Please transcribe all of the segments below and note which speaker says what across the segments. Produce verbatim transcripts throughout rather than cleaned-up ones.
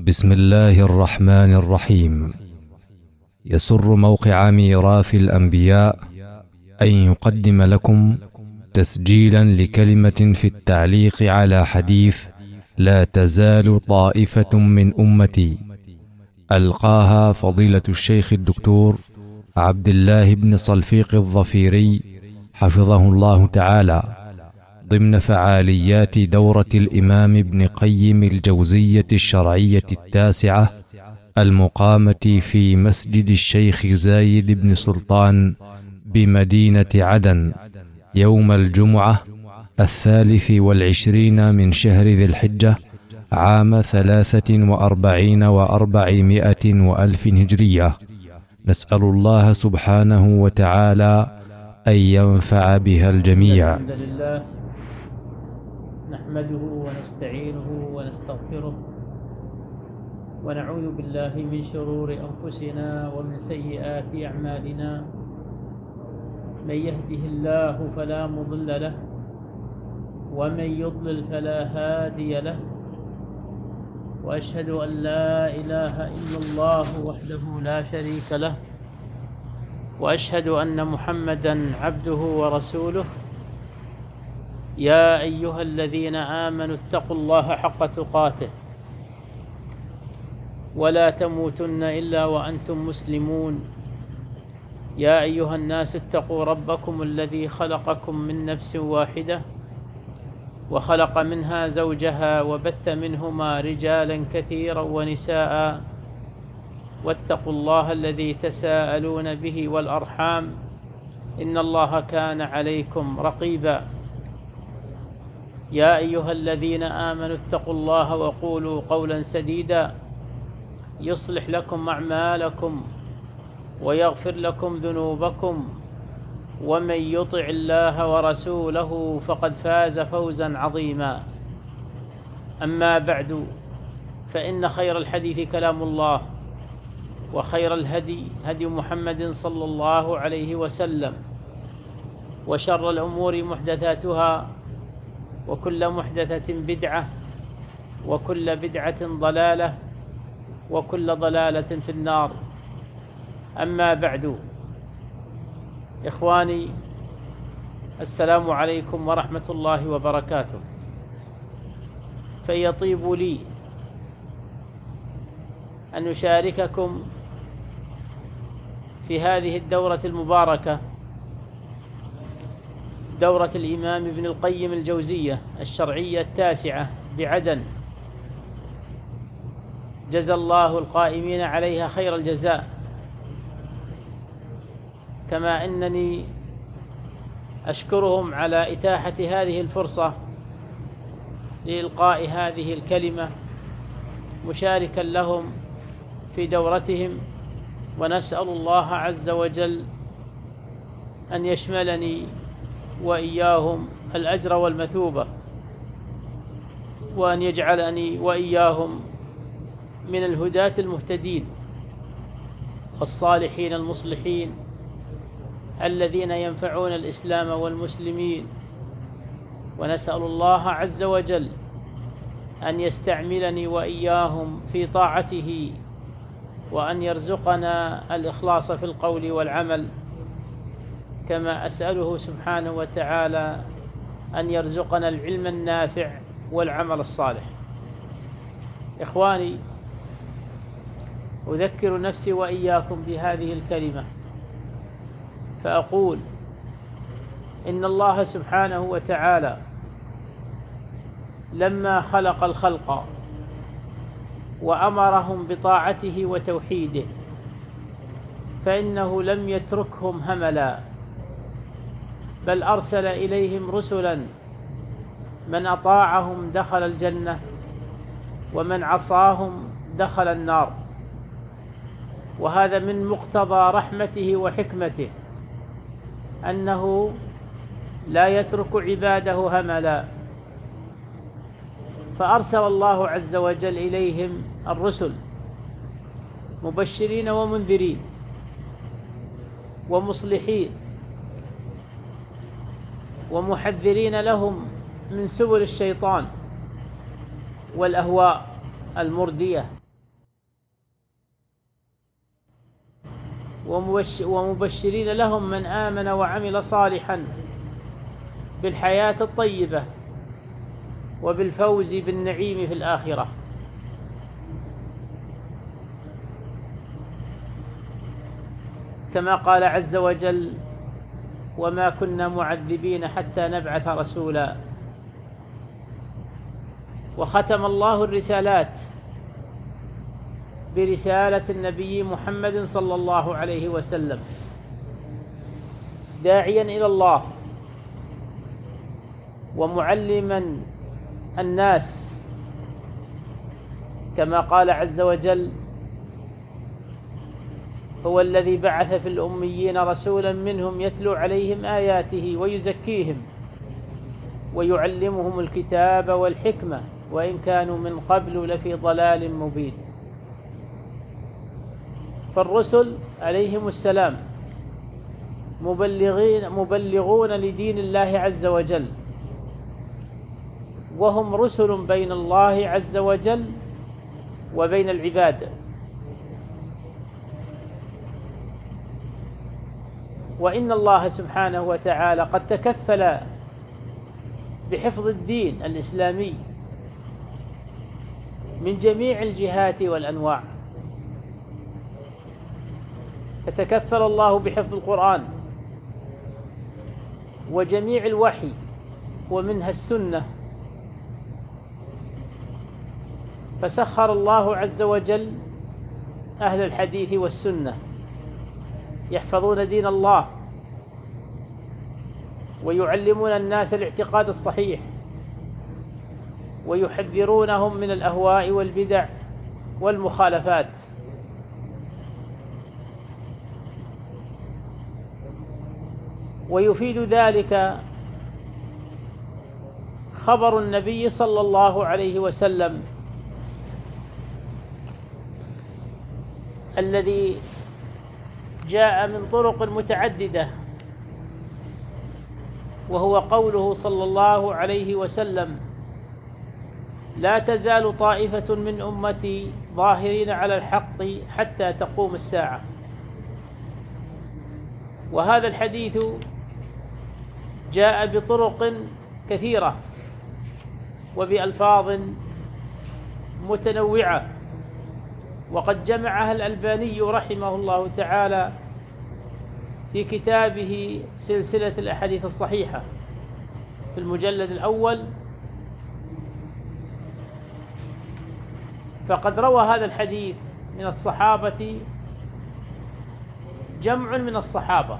Speaker 1: بسم الله الرحمن الرحيم. يسر موقع ميراث الأنبياء أن يقدم لكم تسجيلا لكلمة في التعليق على حديث لا تزال طائفة من أمتي، ألقاها فضيلة الشيخ الدكتور عبد الله بن صلفيق الظفيري حفظه الله تعالى ضمن فعاليات دورة الإمام ابن قيم الجوزية الشرعية التاسعة المقامة في مسجد الشيخ زايد بن سلطان بمدينة عدن يوم الجمعة الثالث والعشرين من شهر ذي الحجة عام ثلاثة وأربعين وأربعمائة وألف هجرية. نسأل الله سبحانه وتعالى أن ينفع بها الجميع.
Speaker 2: الحمد لله نحمده ونستعينه ونستغفره ونعوذ بالله من شرور أنفسنا ومن سيئات أعمالنا. من يهده الله فلا مضل له ومن يضلل فلا هادي له، وأشهد أن لا إله إلا الله وحده لا شريك له، وأشهد أن محمدًا عبده ورسوله. يا أيها الذين آمنوا اتقوا الله حق تقاته ولا تموتن إلا وأنتم مسلمون. يا أيها الناس اتقوا ربكم الذي خلقكم من نفس واحدة وخلق منها زوجها وبث منهما رجالا كثيرا ونساء، واتقوا الله الذي تساءلون به والأرحام إن الله كان عليكم رقيبا. يا أيها الذين آمنوا اتقوا الله وقولوا قولا سديدا يصلح لكم أعمالكم ويغفر لكم ذنوبكم، ومن يطع الله ورسوله فقد فاز فوزا عظيما. أما بعد، فإن خير الحديث كلام الله، وخير الهدي هدي محمد صلى الله عليه وسلم، وشر الأمور محدثاتها، وكل محدثة بدعة، وكل بدعة ضلالة، وكل ضلالة في النار. أما بعد، إخواني، السلام عليكم ورحمة الله وبركاته. فيطيب لي أن أشارككم في هذه الدورة المباركة، دورة الإمام ابن القيم الجوزية الشرعية التاسعة بعدن، جزى الله القائمين عليها خير الجزاء. كما أنني أشكرهم على إتاحة هذه الفرصة لإلقاء هذه الكلمة مشاركا لهم في دورتهم، ونسأل الله عز وجل أن يشملني وإياهم الأجر والمثوبة، وأن يجعلني وإياهم من الهداة المهتدين الصالحين المصلحين الذين ينفعون الإسلام والمسلمين. ونسأل الله عز وجل أن يستعملني وإياهم في طاعته، وأن يرزقنا الإخلاص في القول والعمل، كما أسأله سبحانه وتعالى أن يرزقنا العلم النافع والعمل الصالح. إخواني، أذكر نفسي وإياكم بهذه الكلمة، فأقول إن الله سبحانه وتعالى لما خلق الخلق وأمرهم بطاعته وتوحيده، فإنه لم يتركهم هملا، بل أرسل إليهم رسلا، من أطاعهم دخل الجنة، ومن عصاهم دخل النار. وهذا من مقتضى رحمته وحكمته، أنه لا يترك عباده هملا. فأرسل الله عز وجل إليهم الرسل مبشرين ومنذرين ومصلحين ومحذرين لهم من سبل الشيطان والأهواء المردية ومبشرين لهم من آمن وعمل صالحا بالحياة الطيبة وبالفوز بالنعيم في الآخرة. كما قال عز وجل: وما كنا معذبين حتى نبعث رسولا. وختم الله الرسالات برسالة النبي محمد صلى الله عليه وسلم، داعيا إلى الله ومعلما الناس، كما قال عز وجل: هو الذي بعث في الأميين رسولا منهم يتلو عليهم آياته ويزكيهم ويعلمهم الكتاب والحكمة وإن كانوا من قبل لفي ضلال مبين. فالرسل عليهم السلام مبلغين مبلغون لدين الله عز وجل، وهم رسل بين الله عز وجل وبين العباد. وإن الله سبحانه وتعالى قد تكفل بحفظ الدين الإسلامي من جميع الجهات والأنواع، فتكفل الله بحفظ القرآن وجميع الوحي ومنها السنة، فسخر الله عز وجل أهل الحديث والسنة يحفظون دين الله ويعلمون الناس الاعتقاد الصحيح ويحذرونهم من الأهواء والبدع والمخالفات. ويفيد ذلك خبر النبي صلى الله عليه وسلم الذي جاء من طرق متعددة، وهو قوله صلى الله عليه وسلم: لا تزال طائفة من أمتي ظاهرين على الحق حتى تقوم الساعة. وهذا الحديث جاء بطرق كثيرة وبألفاظ متنوعة، وقد جمعها الألباني رحمه الله تعالى في كتابه سلسلة الأحاديث الصحيحة في المجلد الأول. فقد روى هذا الحديث من الصحابة جمع من الصحابة،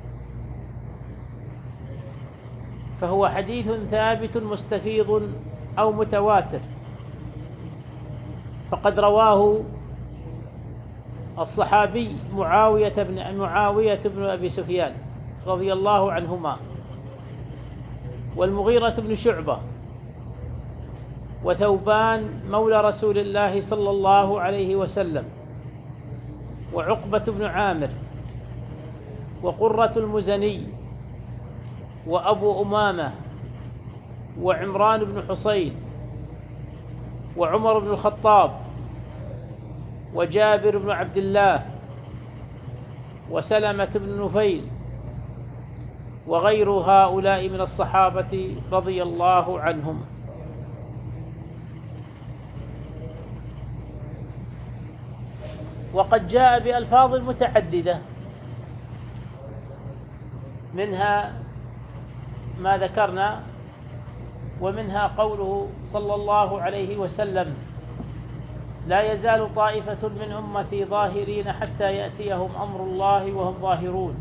Speaker 2: فهو حديث ثابت مستفيض أو متواتر. فقد رواه الصحابي معاوية بن معاوية بن أبي سفيان رضي الله عنهما، والمغيرة بن شعبة، وثوبان مولى رسول الله صلى الله عليه وسلم، وعقبة بن عامر، وقرة المزني، وأبو أمامة، وعمران بن حصين، وعمر بن الخطاب، وجابر بن عبد الله، وسلمة بن نفيل، وغير هؤلاء من الصحابة رضي الله عنهم. وقد جاء بألفاظ متعددة، منها ما ذكرنا، ومنها قوله صلى الله عليه وسلم: لا يزال طائفة من أمتي ظاهرين حتى يأتيهم أمر الله وهم ظاهرون.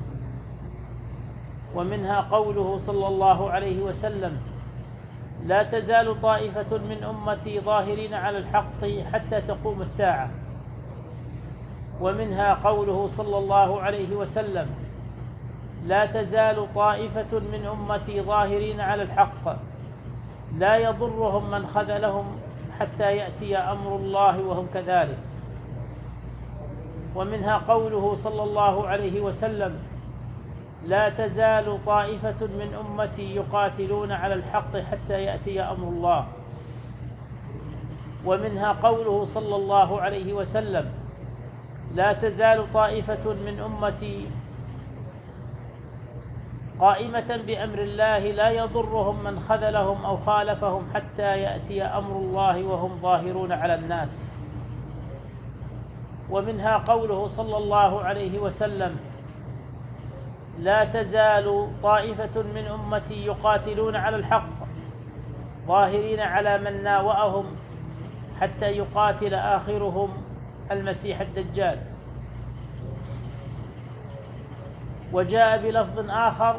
Speaker 2: ومنها قوله صلى الله عليه وسلم: لا تزال طائفة من أمتي ظاهرين على الحق حتى تقوم الساعة. ومنها قوله صلى الله عليه وسلم: لا تزال طائفة من أمتي ظاهرين على الحق لا يضرهم من خذلهم حتى يأتي أمر الله وهم كذلك. ومنها قوله صلى الله عليه وسلم: لا تزال طائفة من أمتي يقاتلون على الحق حتى يأتي أمر الله. ومنها قوله صلى الله عليه وسلم: لا تزال طائفة من أمتي قائمة بأمر الله لا يضرهم من خذلهم أو خالفهم حتى يأتي أمر الله وهم ظاهرون على الناس. ومنها قوله صلى الله عليه وسلم: لا تزال طائفة من أمتي يقاتلون على الحق ظاهرين على من ناوأهم حتى يقاتل آخرهم المسيح الدجال. وجاء بلفظ آخر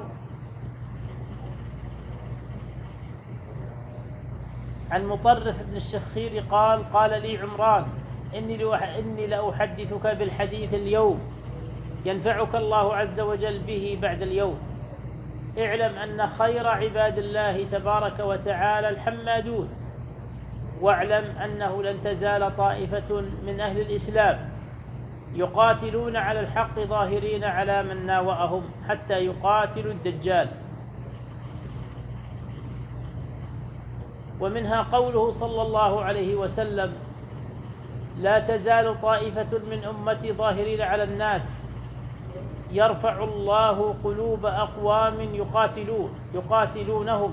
Speaker 2: عن مطرف بن الشخير قال: قال لي عمران: إني, إني لأحدثك بالحديث اليوم ينفعك الله عز وجل به بعد اليوم. اعلم أن خير عباد الله تبارك وتعالى الحمادون، واعلم أنه لن تزال طائفة من أهل الإسلام يقاتلون على الحق ظاهرين على من ناوأهم حتى يقاتلوا الدجال. ومنها قوله صلى الله عليه وسلم: لا تزال طائفة من أمتي ظاهرين على الناس يرفع الله قلوب أقوام يقاتلون يقاتلونهم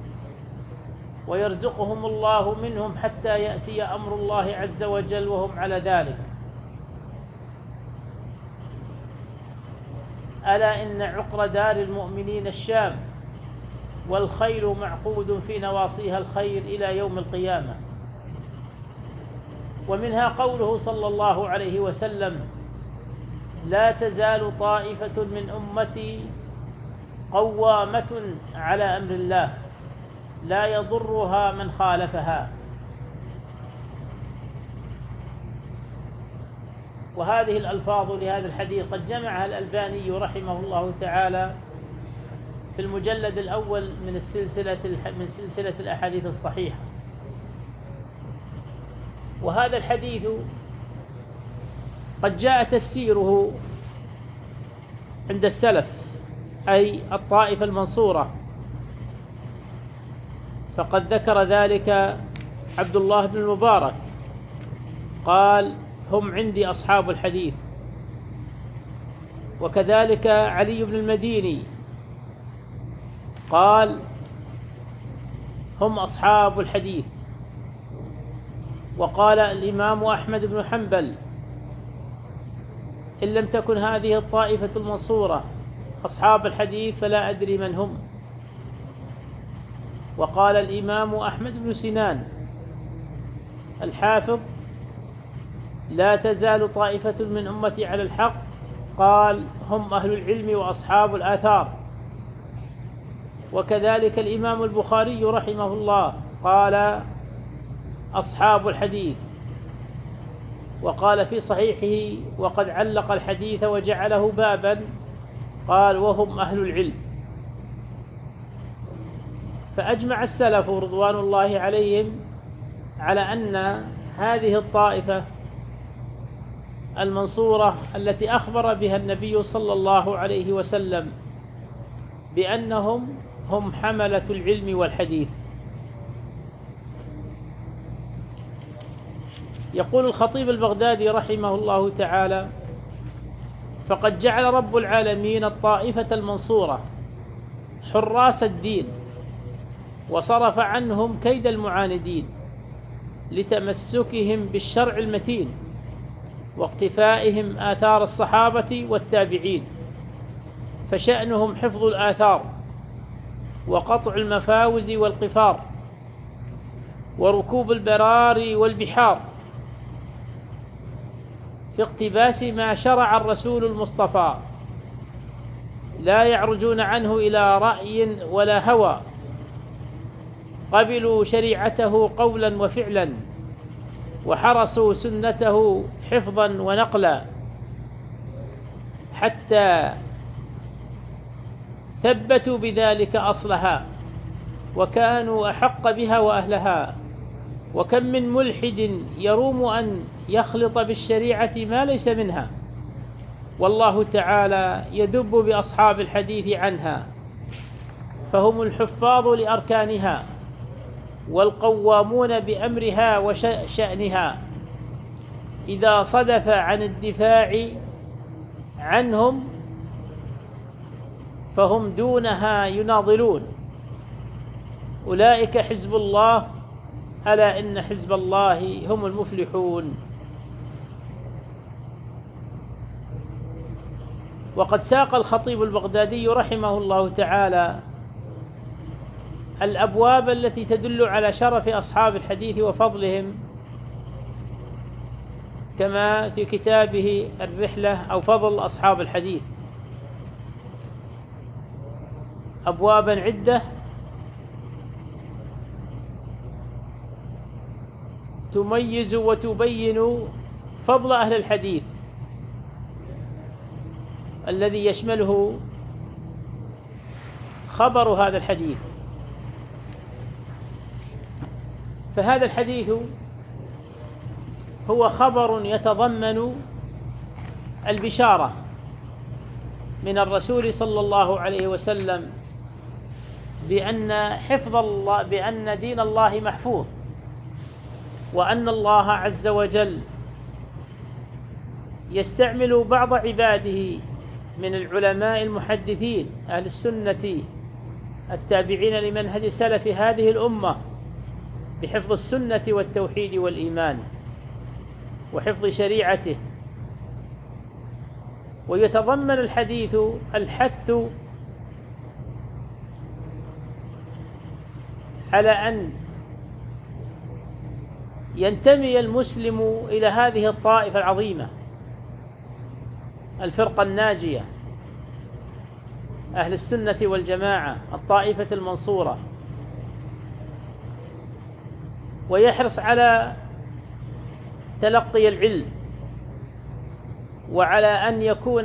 Speaker 2: ويرزقهم الله منهم حتى يأتي أمر الله عز وجل وهم على ذلك. ألا إن عقر دار المؤمنين الشام، والخيل معقود في نواصيها الخير إلى يوم القيامة. ومنها قوله صلى الله عليه وسلم: لا تزال طائفة من أمتي قوامة على أمر الله لا يضرها من خالفها. وهذه الألفاظ لهذا الحديث قد جمعها الألباني رحمه الله تعالى في المجلد الأول من السلسلة من سلسلة الأحاديث الصحيحة. وهذا الحديث قد جاء تفسيره عند السلف، أي الطائفة المنصورة، فقد ذكر ذلك عبد الله بن المبارك قال: هم عندي أصحاب الحديث. وكذلك علي بن المديني قال: هم أصحاب الحديث. وقال الإمام أحمد بن حنبل: إن لم تكن هذه الطائفة المنصورة أصحاب الحديث فلا أدري من هم. وقال الإمام أحمد بن سنان الحافظ: لا تزال طائفة من أمتي على الحق، قال: هم أهل العلم وأصحاب الآثار. وكذلك الإمام البخاري رحمه الله قال: أصحاب الحديث. وقال في صحيحه وقد علق الحديث وجعله بابا قال: وهم أهل العلم. فأجمع السلف رضوان الله عليهم على أن هذه الطائفة المنصورة التي أخبر بها النبي صلى الله عليه وسلم بأنهم هم حملة العلم والحديث. يقول الخطيب البغدادي رحمه الله تعالى: فقد جعل رب العالمين الطائفة المنصورة حراس الدين، وصرف عنهم كيد المعاندين لتمسكهم بالشرع المتين واقتفائهم آثار الصحابة والتابعين، فشأنهم حفظ الآثار وقطع المفاوز والقفار وركوب البرار والبحار في اقتباس ما شرع الرسول المصطفى، لا يعرجون عنه إلى رأي ولا هوى، قبلوا شريعته قولا وفعلا، وحرسوا سنته حفظا ونقلا، حتى ثبتوا بذلك أصلها وكانوا أحق بها وأهلها. وكم من ملحد يروم أن يخلط بالشريعة ما ليس منها، والله تعالى يدب بأصحاب الحديث عنها، فهم الحفاظ إذا صدف عن الدفاع عنهم فهم دونها يناضلون. أولئك حزب الله ألا إن حزب الله هم المفلحون. وقد ساق الخطيب البغدادي رحمه الله تعالى الأبواب التي تدل على شرف أصحاب الحديث وفضلهم، كما في كتابه الرحلة أو فضل أصحاب الحديث، أبوابا عدة تميز وتبين فضل أهل الحديث الذي يشمله خبر هذا الحديث. فهذا الحديث هو خبر يتضمن البشارة من الرسول صلى الله عليه وسلم بأن حفظ الله بأن دين الله محفوظ، وأن الله عز وجل يستعمل بعض عباده من العلماء المحدثين أهل السنة التابعين لمنهج سلف هذه الأمة بحفظ السنة والتوحيد والإيمان وحفظ شريعته. ويتضمن الحديث الحث على أن ينتمي المسلم إلى هذه الطائفة العظيمة، الفرقة الناجية، أهل السنة والجماعة، الطائفة المنصورة، ويحرص على تلقي العلم وعلى أن يكون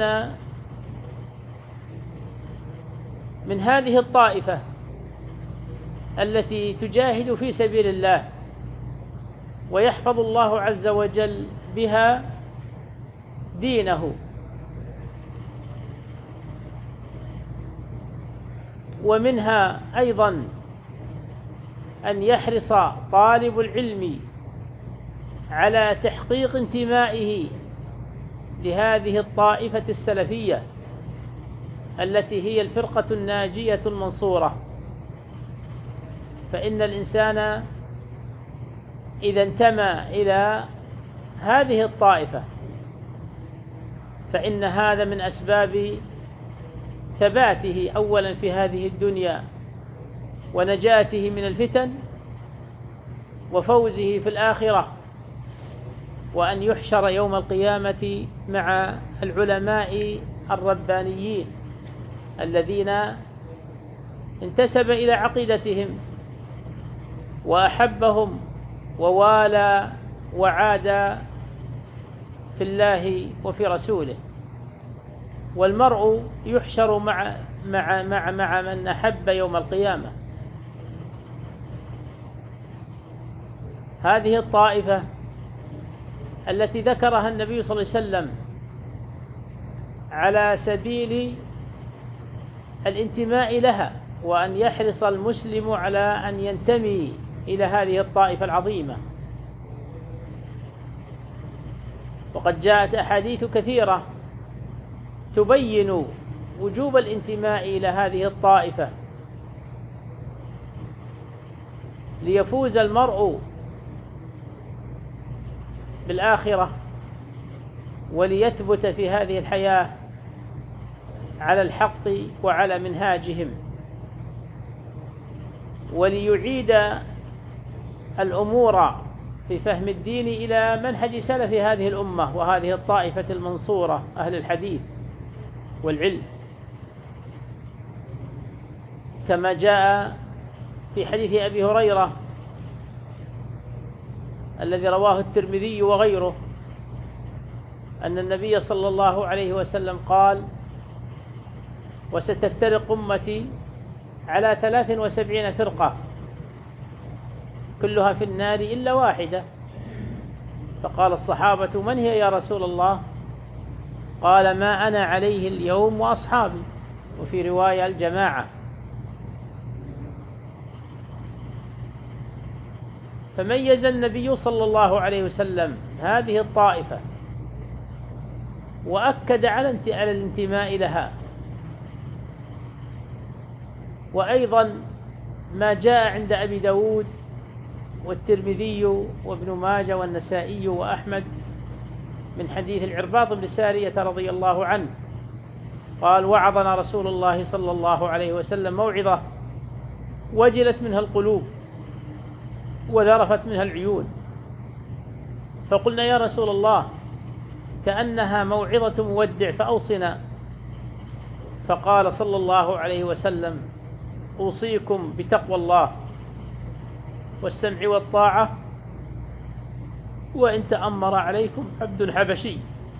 Speaker 2: من هذه الطائفة التي تجاهد في سبيل الله ويحفظ الله عز وجل بها دينه. ومنها أيضا أن يحرص طالب العلم على تحقيق انتمائه لهذه الطائفة السلفية التي هي الفرقة الناجية المنصورة. فإن الإنسان إذا انتمى إلى هذه الطائفة فإن هذا من أسباب ثباته أولا في هذه الدنيا ونجاته من الفتن وفوزه في الآخرة، وأن يحشر يوم القيامة مع العلماء الربانيين الذين انتسب إلى عقيدتهم وأحبهم ووالى وعاد في الله وفي رسوله. والمرء يحشر مع مع مع مع من أحب يوم القيامة. هذه الطائفة التي ذكرها النبي صلى الله عليه وسلم على سبيل الانتماء لها، وأن يحرص المسلم على أن ينتمي إلى هذه الطائفة العظيمة. وقد جاءت أحاديث كثيرة تبين وجوب الانتماء إلى هذه الطائفة ليفوز المرء بالآخرة وليثبت في هذه الحياة على الحق وعلى منهاجهم، وليعيد الأمور في فهم الدين إلى منهج سلف هذه الأمة وهذه الطائفة المنصورة أهل الحديث والعلم، كما جاء في حديث أبي هريرة الذي رواه الترمذي وغيره أن النبي صلى الله عليه وسلم قال: وستفترق أمتي على ثلاث وسبعين فرقة كلها في النار إلا واحدة. فقال الصحابة: من هي يا رسول الله؟ قال: ما أنا عليه اليوم وأصحابي، وفي رواية الجماعة. فميز النبي صلى الله عليه وسلم هذه الطائفة وأكد على على الانتماء لها. وأيضا ما جاء عند أبي داود والترمذي وابن ماجه والنسائي وأحمد من حديث العرباض بن سارية رضي الله عنه قال: وعظنا رسول الله صلى الله عليه وسلم موعظة وجلت منها القلوب وذرفت منها العيون، فقلنا: يا رسول الله، كأنها موعظة مودع فأوصنا. فقال صلى الله عليه وسلم: أوصيكم بتقوى الله والسمع والطاعة، وإن تأمر عليكم عبد حبشي،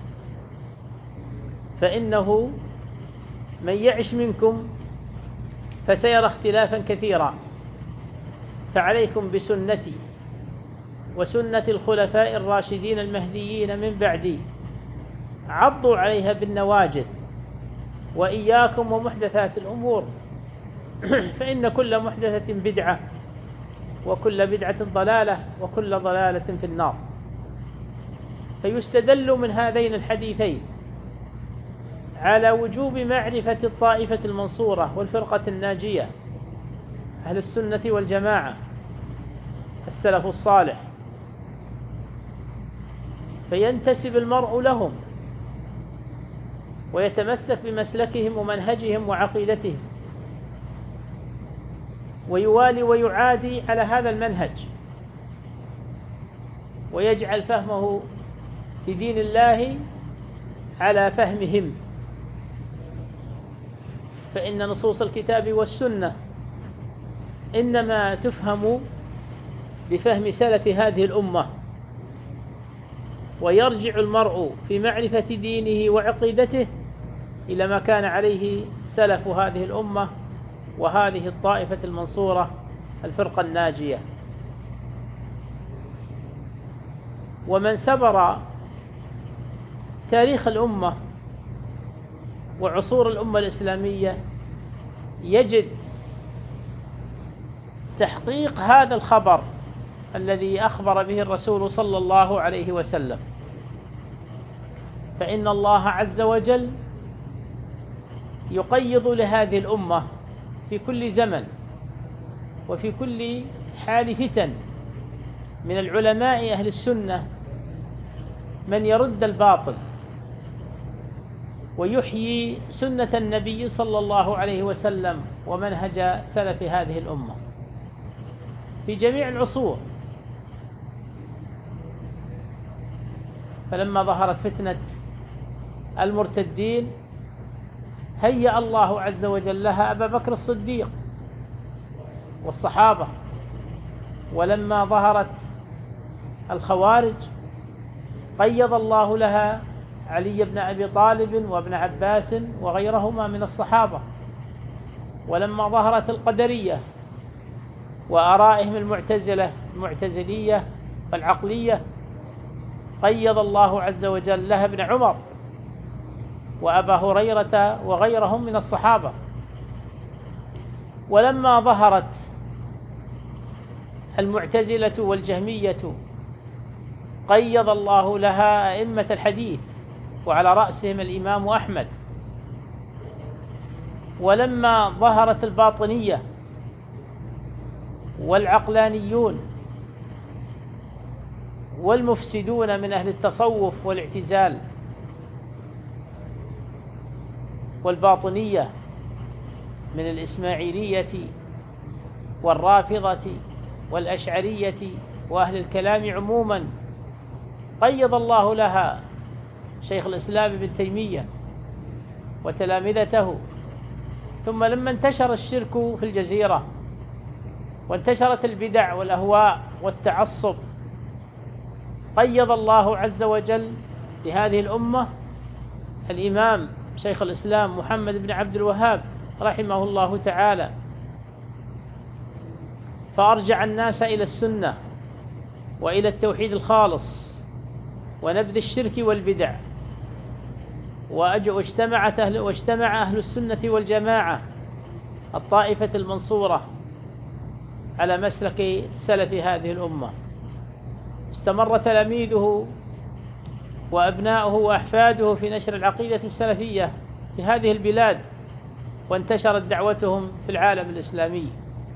Speaker 2: فإنه من يعش منكم فسيرى اختلافا كثيرا، فعليكم بسنتي وسنة الخلفاء الراشدين المهديين من بعدي، عضوا عليها بالنواجذ، وإياكم ومحدثات الأمور، فإن كل محدثة بدعة وكل بدعة ضلالة وكل ضلالة في النار. فيستدل من هذين الحديثين على وجوب معرفة الطائفة المنصورة والفرقة الناجية، أهل السنة والجماعة، السلف الصالح، فينتسب المرء لهم ويتمسك بمسلكهم ومنهجهم وعقيدتهم، ويوالي ويعادي على هذا المنهج، ويجعل فهمه لدين الله على فهمهم، فإن نصوص الكتاب والسنة إنما تفهم بفهم سلف هذه الأمة، ويرجع المرء في معرفة دينه وعقيدته إلى ما كان عليه سلف هذه الأمة وهذه الطائفة المنصورة الفرقة الناجية. ومن سبر تاريخ الأمة وعصور الأمة الإسلامية يجد تحقيق هذا الخبر الذي أخبر به الرسول صلى الله عليه وسلم، فإن الله عز وجل يقيض لهذه الأمة في كل زمن وفي كل حال فتن من العلماء أهل السنة من يرد الباطل ويحيي سنة النبي صلى الله عليه وسلم ومنهج سلف هذه الأمة في جميع العصور. فلما ظهرت فتنة المرتدين هيأ الله عز وجل لها أبا بكر الصديق والصحابة، ولما ظهرت الخوارج قيض الله لها علي بن أبي طالب وابن عباس وغيرهما من الصحابة، ولما ظهرت القدرية وآرائهم المعتزلة المعتزلية والعقلية قيض الله عز وجل لها ابن عمر وأبا هريرة وغيرهم من الصحابة. ولما ظهرت المعتزلة والجهمية قيض الله لها أئمة الحديث وعلى رأسهم الإمام أحمد. ولما ظهرت الباطنية والعقلانيون والمفسدون من أهل التصوف والاعتزال والباطنية من الإسماعيلية والرافضة والأشعرية وأهل الكلام عموما قيض الله لها شيخ الإسلام ابن تيمية وتلامذته. ثم لما انتشر الشرك في الجزيرة وانتشرت البدع والأهواء والتعصب قيض الله عز وجل لهذه الأمة الإمام شيخ الإسلام محمد بن عبد الوهاب رحمه الله تعالى، فأرجع الناس إلى السنة وإلى التوحيد الخالص ونبذ الشرك والبدع، واجتمعت أهل واجتمع أهل السنة والجماعة الطائفة المنصورة على مسلك سلف هذه الأمة. استمر تلاميذه وأبناؤه وأحفاده في نشر العقيدة السلفية في هذه البلاد، وانتشرت دعوتهم في العالم الإسلامي،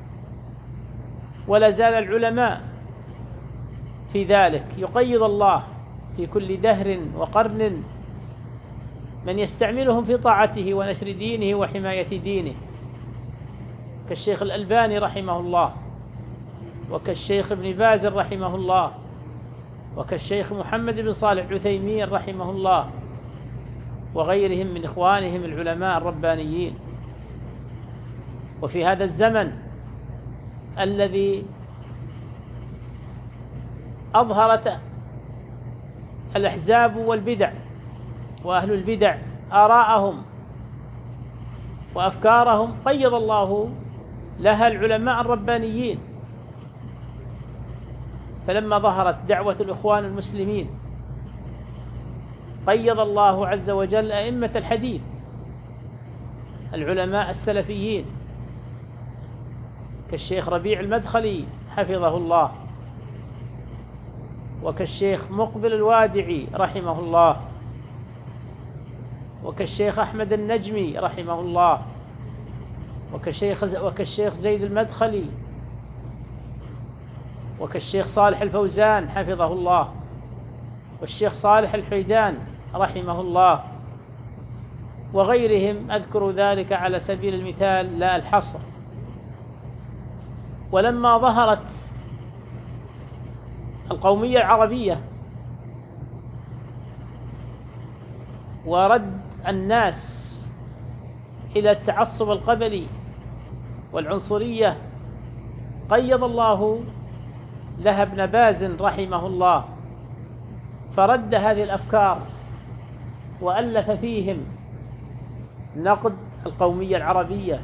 Speaker 2: ولا زال العلماء في ذلك. يقيض الله في كل دهر وقرن من يستعملهم في طاعته ونشر دينه وحماية دينه، كالشيخ الألباني رحمه الله، وكالشيخ ابن باز رحمه الله، وكالشيخ محمد بن صالح العثيمين رحمه الله، وغيرهم من إخوانهم العلماء الربانيين. وفي هذا الزمن الذي أظهرت الأحزاب والبدع وأهل البدع آراءهم وأفكارهم، قيض الله لها العلماء الربانيين. فلما ظهرت دعوة الإخوان المسلمين قيض الله عز وجل أئمة الحديث العلماء السلفيين، كالشيخ ربيع المدخلي حفظه الله، وكالشيخ مقبل الوادعي رحمه الله، وكالشيخ أحمد النجمي رحمه الله، وكالشيخ وكالشيخ زيد المدخلي، وكالشيخ صالح الفوزان حفظه الله، والشيخ صالح الحيدان رحمه الله، وغيرهم أذكر ذلك على سبيل المثال لا الحصر. ولما ظهرت القومية العربية ورد الناس إلى التعصب القبلي والعنصرية، قيض الله لها ابن باز رحمه الله، فرد هذه الأفكار وألف فيهم نقد القومية العربية.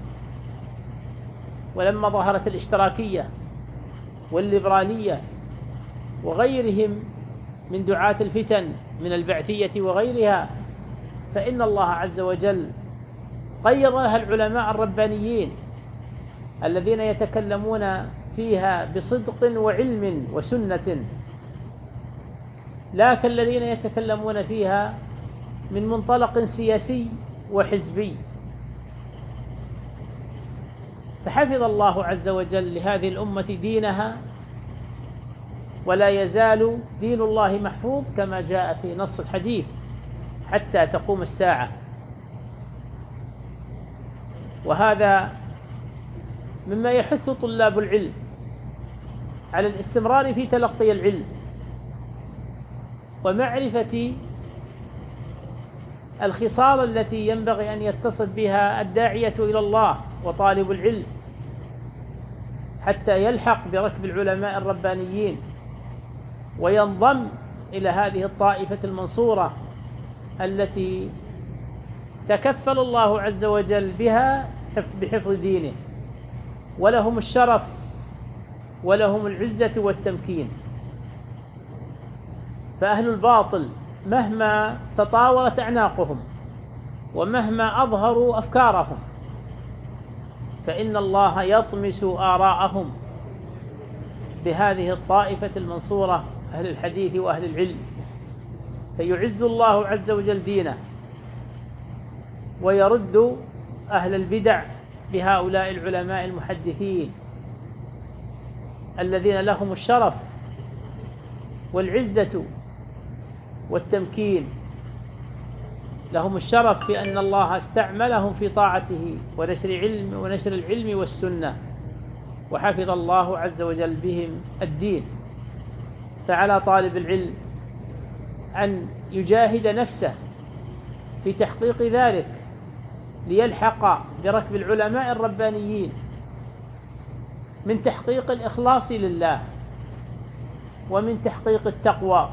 Speaker 2: ولما ظهرت الاشتراكية والليبرالية وغيرهم من دعاة الفتن من البعثية وغيرها، فإن الله عز وجل قيض لها العلماء الربانيين الذين يتكلمون فيها بصدق وعلم وسنة، لا كالذين يتكلمون فيها من منطلق سياسي وحزبي. فحفظ الله عز وجل لهذه الأمة دينها، ولا يزال دين الله محفوظ كما جاء في نص الحديث حتى تقوم الساعة. وهذا مما يحث طلاب العلم على الاستمرار في تلقي العلم ومعرفة الخصال التي ينبغي أن يتصف بها الداعية إلى الله وطالب العلم حتى يلحق بركب العلماء الربانيين وينضم إلى هذه الطائفة المنصورة التي تكفل الله عز وجل بها بحفظ دينه، ولهم الشرف ولهم العزة والتمكين. فأهل الباطل مهما تطاولت أعناقهم ومهما أظهروا أفكارهم، فإن الله يطمس آراءهم بهذه الطائفة المنصورة أهل الحديث وأهل العلم، فيعز الله عز وجل دينه ويرد أهل البدع بهؤلاء العلماء المحدثين الذين لهم الشرف والعزة والتمكين. لهم الشرف في أن الله استعملهم في طاعته ونشر علم ونشر العلم والسنة، وحفظ الله عز وجل بهم الدين. فعلى طالب العلم أن يجاهد نفسه في تحقيق ذلك ليلحق بركب العلماء الربانيين من تحقيق الإخلاص لله، ومن تحقيق التقوى،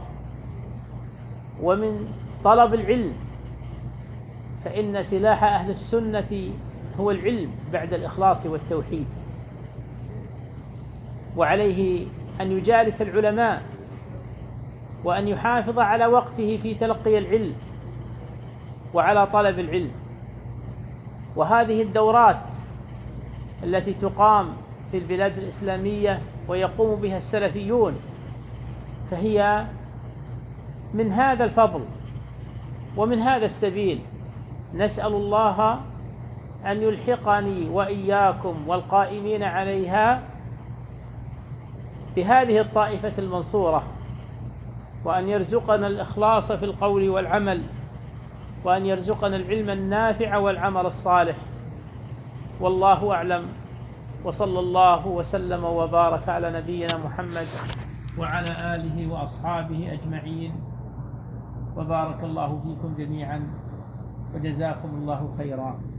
Speaker 2: ومن طلب العلم، فإن سلاح أهل السنة هو العلم بعد الإخلاص والتوحيد. وعليه أن يجالس العلماء وأن يحافظ على وقته في تلقي العلم وعلى طلب العلم. وهذه الدورات التي تقام في البلاد الإسلامية ويقوم بها السلفيون فهي من هذا الفضل ومن هذا السبيل. نسأل الله أن يلحقني وإياكم والقائمين عليها بهذه الطائفة المنصورة، وأن يرزقنا الإخلاص في القول والعمل، وأن يرزقنا العلم النافع والعمل الصالح. والله أعلم، وصلى الله وسلم وبارك على نبينا محمد وعلى آله وأصحابه أجمعين، وبارك الله فيكم جميعا، وجزاكم الله خيرا.